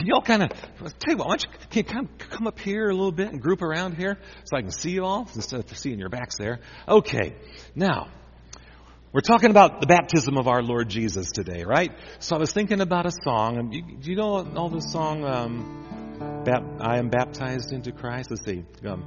Can y'all kind of, tell you what, can you come up here a little bit and group around here so I can see you all instead of seeing your backs there? Okay, now, we're talking about the baptism of our Lord Jesus today, right? So I was thinking about a song. And do you know the song, I am baptized into Christ? Let's see.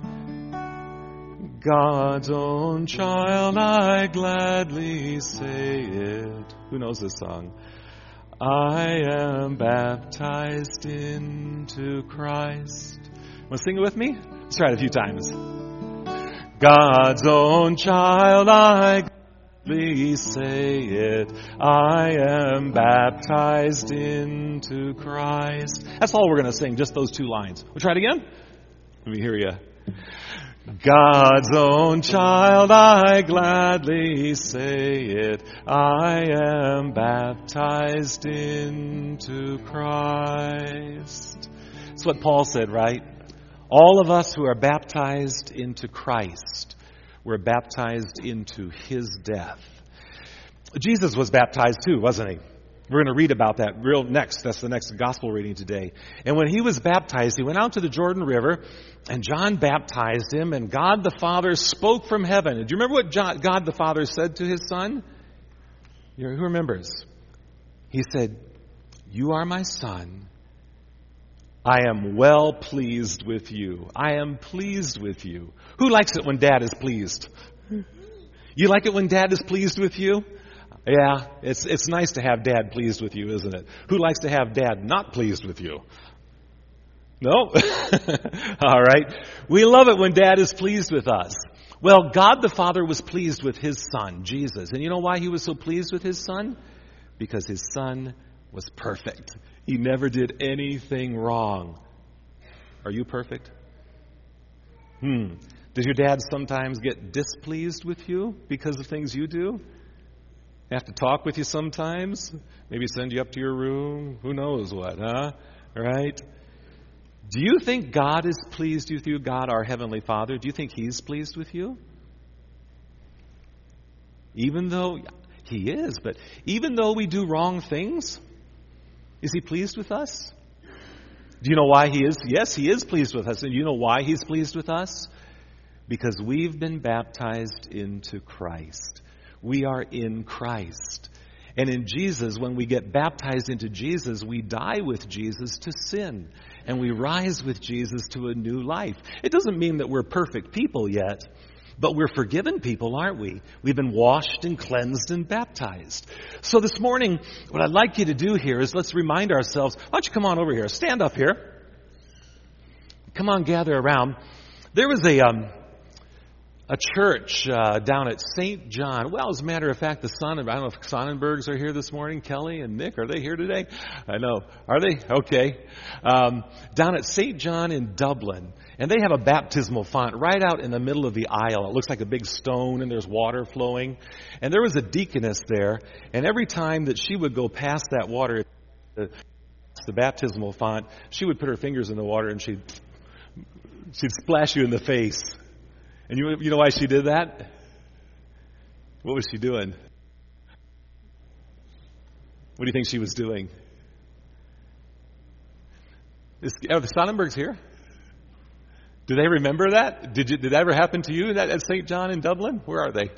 God's own child, I gladly say it. Who knows this song? I am baptized into Christ. Want to sing it with me? Let's try it a few times. God's own child, I gladly say it. I am baptized into Christ. That's all we're going to sing, just those two lines. We'll try it again. Let me hear you. God's own child, I gladly say it. I am baptized into Christ. That's what Paul said, right? All of us who are baptized into Christ, we're baptized into His death. Jesus was baptized too, wasn't He? We're going to read about that real next. That's the next gospel reading today. And when He was baptized, He went out to the Jordan River, and John baptized Him, and God the Father spoke from heaven. And do you remember what God the Father said to His Son? Who remembers? He said, "You are my Son. I am well pleased with you. I am pleased with you." Who likes it when Dad is pleased? You like it when Dad is pleased with you? Yeah, it's nice to have Dad pleased with you, isn't it? Who likes to have Dad not pleased with you? No? All right. We love it when Dad is pleased with us. Well, God the Father was pleased with His Son, Jesus. And you know why He was so pleased with His Son? Because His Son was perfect. He never did anything wrong. Are you perfect? Does your dad sometimes get displeased with you because of things you do? Have to talk with you sometimes? Maybe send you up to your room? Who knows what, huh? Right? Do you think God is pleased with you, God our Heavenly Father? Do you think He's pleased with you? Even though He is, but even though we do wrong things, is He pleased with us? Do you know why He is? Yes, He is pleased with us. And do you know why He's pleased with us? Because we've been baptized into Christ. We are in Christ. And in Jesus, when we get baptized into Jesus, we die with Jesus to sin. And we rise with Jesus to a new life. It doesn't mean that we're perfect people yet, but we're forgiven people, aren't we? We've been washed and cleansed and baptized. So this morning, what I'd like you to do here is let's remind ourselves. Why don't you come on over here? Stand up here. Come on, gather around. There was a church down at St. John. Well, as a matter of fact, I don't know if Sonnenbergs are here this morning. Kelly and Nick, are they here today? I know. Are they? Okay. Down at St. John in Dublin. And they have a baptismal font right out in the middle of the aisle. It looks like a big stone and there's water flowing. And there was a deaconess there. And every time that she would go past that water, the baptismal font, she would put her fingers in the water and she'd splash you in the face. And you know why she did that? What was she doing? What do you think she was doing? Are the Sonnenbergs here? Do they remember that? Did that ever happen to you at St. John in Dublin? Where are they?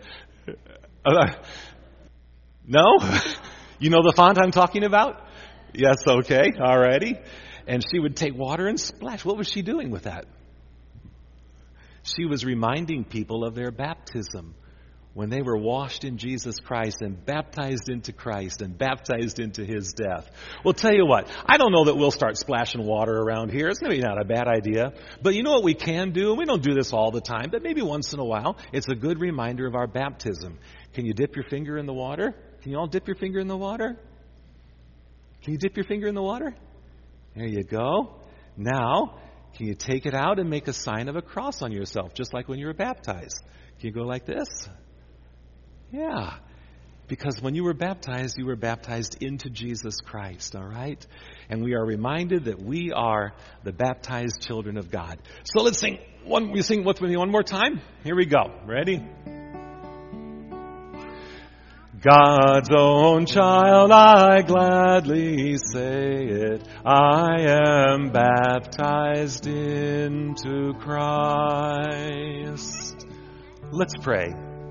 No? You know the font I'm talking about? Yes, okay, all righty. And she would take water and splash. What was she doing with that? She was reminding people of their baptism when they were washed in Jesus Christ and baptized into Christ and baptized into His death. Well, tell you what, I don't know that we'll start splashing water around here. It's maybe not a bad idea. But you know what we can do? And we don't do this all the time, but maybe once in a while, it's a good reminder of our baptism. Can you dip your finger in the water? Can you all dip your finger in the water? Can you dip your finger in the water? There you go. Now, can you take it out and make a sign of a cross on yourself, just like when you were baptized? Can you go like this? Yeah. Because when you were baptized into Jesus Christ, all right? And we are reminded that we are the baptized children of God. So let's sing. You sing with me one more time? Here we go. Ready? God's own child, I gladly say it. I am baptized into Christ. Let's pray.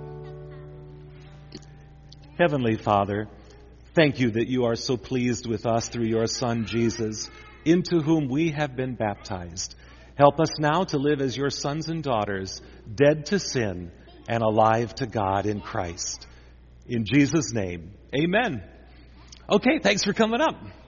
Heavenly Father, thank you that you are so pleased with us through your Son, Jesus, into whom we have been baptized. Help us now to live as your sons and daughters, dead to sin and alive to God in Christ. In Jesus' name, amen. Okay, thanks for coming up.